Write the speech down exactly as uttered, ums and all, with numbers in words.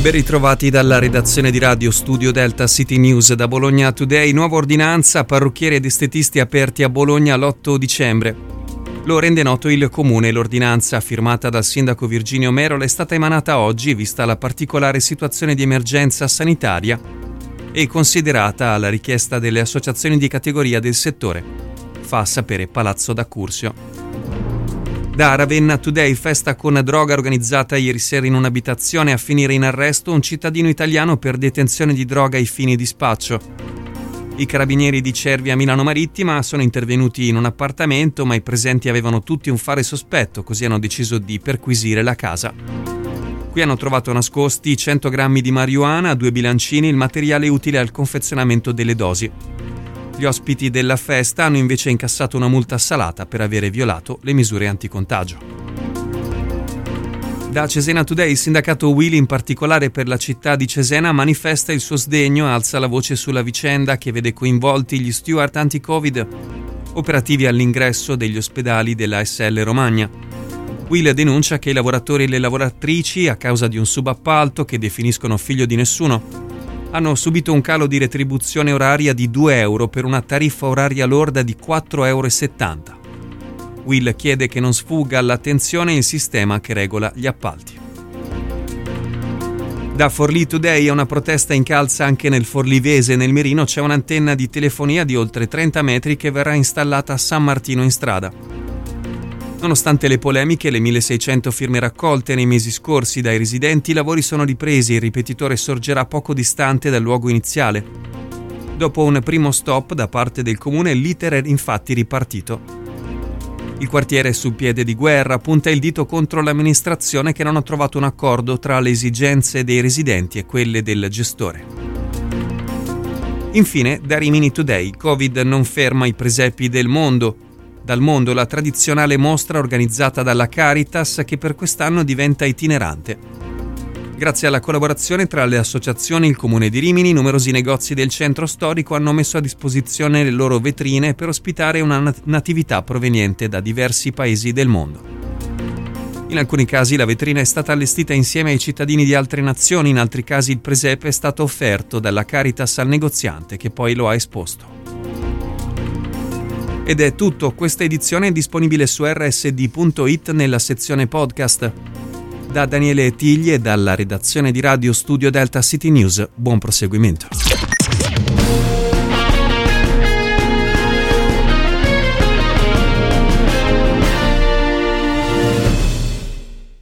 Ben ritrovati dalla redazione di Radio Studio Delta City News. Da Bologna Today, nuova ordinanza, parrucchieri ed estetisti aperti a Bologna l'otto dicembre. Lo rende noto il Comune. L'ordinanza, firmata dal sindaco Virginio Merola, è stata emanata oggi, vista la particolare situazione di emergenza sanitaria e considerata alla richiesta delle associazioni di categoria del settore. Fa sapere Palazzo d'Accursio. Da Ravenna Today, festa con droga organizzata ieri sera in un'abitazione, a finire in arresto un cittadino italiano per detenzione di droga ai fini di spaccio. I carabinieri di Cervia Milano Marittima sono intervenuti in un appartamento, ma i presenti avevano tutti un fare sospetto, così hanno deciso di perquisire la casa. Qui hanno trovato nascosti cento grammi di marijuana, due bilancini, il materiale utile al confezionamento delle dosi. Gli ospiti della festa hanno invece incassato una multa salata per avere violato le misure anticontagio. Da Cesena Today, il sindacato U I L, in particolare per la città di Cesena, manifesta il suo sdegno e alza la voce sulla vicenda che vede coinvolti gli steward anti-Covid operativi all'ingresso degli ospedali della A S L Romagna. U I L denuncia che i lavoratori e le lavoratrici, a causa di un subappalto che definiscono figlio di nessuno, hanno subito un calo di retribuzione oraria di due euro per una tariffa oraria lorda di quattro virgola settanta euro. U I L chiede che non sfugga all'attenzione il sistema che regola gli appalti. Da Forlì Today, è una protesta incalza anche nel Forlivese. Nel Merino c'è un'antenna di telefonia di oltre trenta metri che verrà installata a San Martino in Strada. Nonostante le polemiche e le milleseicento firme raccolte nei mesi scorsi dai residenti, i lavori sono ripresi e il ripetitore sorgerà poco distante dal luogo iniziale. Dopo un primo stop da parte del comune, l'iter è infatti ripartito. Il quartiere è sul piede di guerra, punta il dito contro l'amministrazione che non ha trovato un accordo tra le esigenze dei residenti e quelle del gestore. Infine, da Rimini Today, Covid non ferma i presepi del mondo. Dal mondo la tradizionale mostra organizzata dalla Caritas, che per quest'anno diventa itinerante. Grazie alla collaborazione tra le associazioni e il Comune di Rimini, numerosi negozi del centro storico hanno messo a disposizione le loro vetrine per ospitare una natività proveniente da diversi paesi del mondo. In alcuni casi la vetrina è stata allestita insieme ai cittadini di altre nazioni, in altri casi il presepe è stato offerto dalla Caritas al negoziante, che poi lo ha esposto. Ed è tutto, questa edizione è disponibile su erre esse di punto it nella sezione podcast. Da Daniele Tigli e dalla redazione di Radio Studio Delta City News, buon proseguimento.